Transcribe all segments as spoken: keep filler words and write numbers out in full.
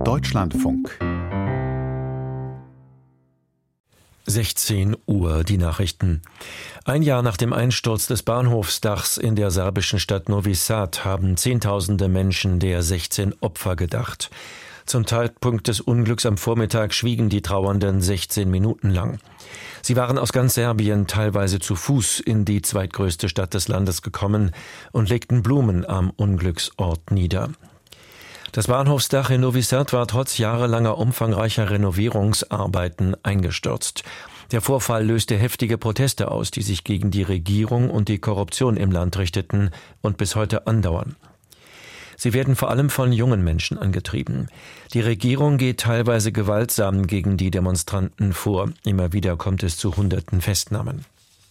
Deutschlandfunk. sechzehn Uhr, die Nachrichten. Ein Jahr nach dem Einsturz des Bahnhofsdachs in der serbischen Stadt Novi Sad haben Zehntausende Menschen der sechzehn Opfer gedacht. Zum Zeitpunkt des Unglücks am Vormittag schwiegen die Trauernden sechzehn Minuten lang. Sie waren aus ganz Serbien teilweise zu Fuß in die zweitgrößte Stadt des Landes gekommen und legten Blumen am Unglücksort nieder. Das Bahnhofsdach in Novi Sad war trotz jahrelanger umfangreicher Renovierungsarbeiten eingestürzt. Der Vorfall löste heftige Proteste aus, die sich gegen die Regierung und die Korruption im Land richteten und bis heute andauern. Sie werden vor allem von jungen Menschen angetrieben. Die Regierung geht teilweise gewaltsam gegen die Demonstranten vor. Immer wieder kommt es zu hunderten Festnahmen.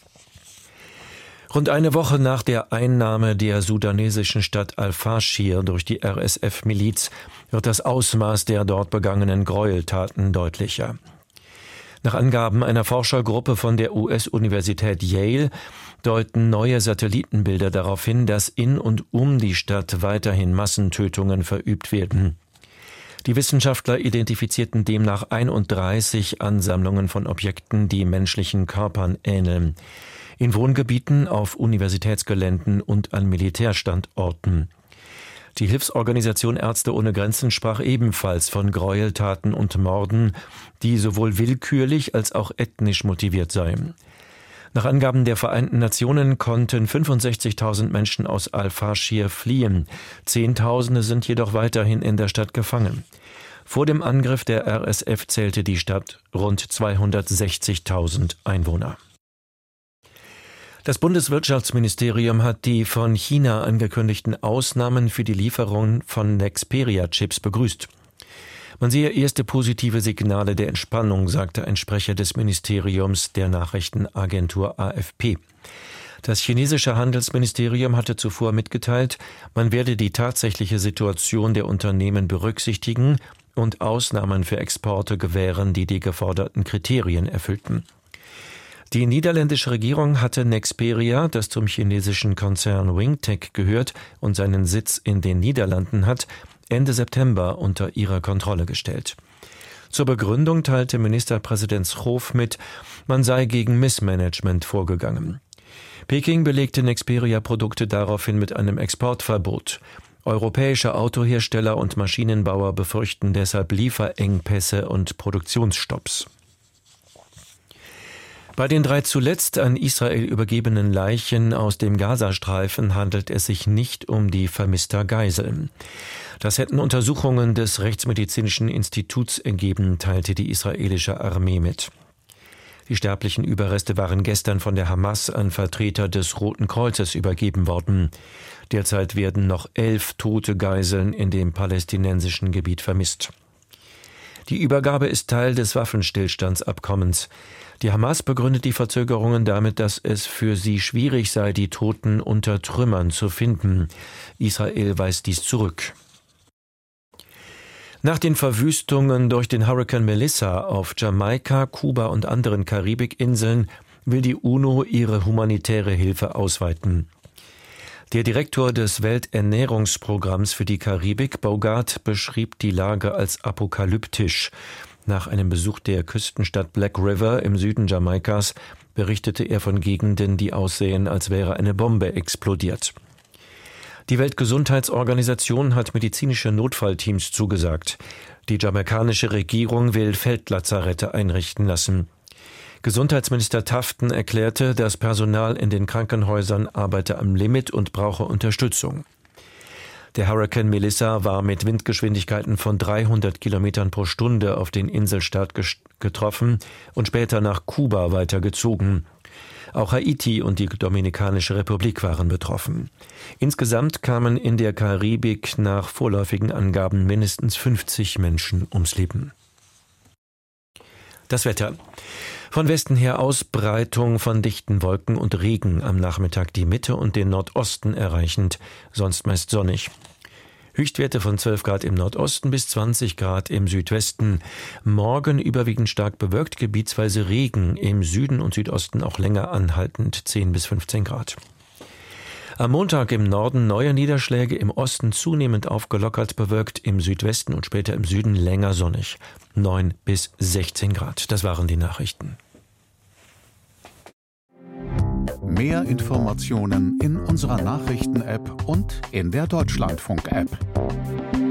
Rund eine Woche nach der Einnahme der sudanesischen Stadt Al-Faschir durch die R S F-Miliz wird das Ausmaß der dort begangenen Gräueltaten deutlicher. Nach Angaben einer Forschergruppe von der U S-Universität Yale deuten neue Satellitenbilder darauf hin, dass in und um die Stadt weiterhin Massentötungen verübt werden. Die Wissenschaftler identifizierten demnach einunddreißig Ansammlungen von Objekten, die menschlichen Körpern ähneln. In Wohngebieten, auf Universitätsgeländen und an Militärstandorten. Die Hilfsorganisation Ärzte ohne Grenzen sprach ebenfalls von Gräueltaten und Morden, die sowohl willkürlich als auch ethnisch motiviert seien. Nach Angaben der Vereinten Nationen konnten fünfundsechzigtausend Menschen aus Al-Faschir fliehen. Zehntausende sind jedoch weiterhin in der Stadt gefangen. Vor dem Angriff der R S F zählte die Stadt rund zweihundertsechzigtausend Einwohner. Das Bundeswirtschaftsministerium hat die von China angekündigten Ausnahmen für die Lieferung von Nexperia-Chips begrüßt. Man sehe erste positive Signale der Entspannung, sagte ein Sprecher des Ministeriums der Nachrichtenagentur A F P. Das chinesische Handelsministerium hatte zuvor mitgeteilt, man werde die tatsächliche Situation der Unternehmen berücksichtigen und Ausnahmen für Exporte gewähren, die die geforderten Kriterien erfüllten. Die niederländische Regierung hatte Nexperia, das zum chinesischen Konzern Wingtech gehört und seinen Sitz in den Niederlanden hat, Ende September unter ihre Kontrolle gestellt. Zur Begründung teilte Ministerpräsident Schoof mit, man sei gegen Missmanagement vorgegangen. Peking belegte Nexperia-Produkte daraufhin mit einem Exportverbot. Europäische Autohersteller und Maschinenbauer befürchten deshalb Lieferengpässe und Produktionsstopps. Bei den drei zuletzt an Israel übergebenen Leichen aus dem Gazastreifen handelt es sich nicht um die vermisster Geiseln. Das hätten Untersuchungen des Rechtsmedizinischen Instituts ergeben, teilte die israelische Armee mit. Die sterblichen Überreste waren gestern von der Hamas an Vertreter des Roten Kreuzes übergeben worden. Derzeit werden noch elf tote Geiseln in dem palästinensischen Gebiet vermisst. Die Übergabe ist Teil des Waffenstillstandsabkommens. Die Hamas begründet die Verzögerungen damit, dass es für sie schwierig sei, die Toten unter Trümmern zu finden. Israel weist dies zurück. Nach den Verwüstungen durch den Hurrikan Melissa auf Jamaika, Kuba und anderen Karibikinseln will die UNO ihre humanitäre Hilfe ausweiten. Der Direktor des Welternährungsprogramms für die Karibik, Bogart, beschrieb die Lage als apokalyptisch. Nach einem Besuch der Küstenstadt Black River im Süden Jamaikas berichtete er von Gegenden, die aussehen, als wäre eine Bombe explodiert. Die Weltgesundheitsorganisation hat medizinische Notfallteams zugesagt. Die jamaikanische Regierung will Feldlazarette einrichten lassen. Gesundheitsminister Tufton erklärte, das Personal in den Krankenhäusern arbeite am Limit und brauche Unterstützung. Der Hurrikan Melissa war mit Windgeschwindigkeiten von dreihundert Kilometern pro Stunde auf den Inselstaat getroffen und später nach Kuba weitergezogen. Auch Haiti und die Dominikanische Republik waren betroffen. Insgesamt kamen in der Karibik nach vorläufigen Angaben mindestens fünfzig Menschen ums Leben. Das Wetter. Von Westen her Ausbreitung von dichten Wolken und Regen, am Nachmittag die Mitte und den Nordosten erreichend, sonst meist sonnig. Höchstwerte von zwölf Grad im Nordosten bis zwanzig Grad im Südwesten. Morgen überwiegend stark bewölkt, gebietsweise Regen, im Süden und Südosten auch länger anhaltend zehn bis fünfzehn Grad. Am Montag im Norden neue Niederschläge, im Osten zunehmend aufgelockert bewölkt, im Südwesten und später im Süden länger sonnig. neun bis sechzehn Grad. Das waren die Nachrichten. Mehr Informationen in unserer Nachrichten-App und in der Deutschlandfunk-App.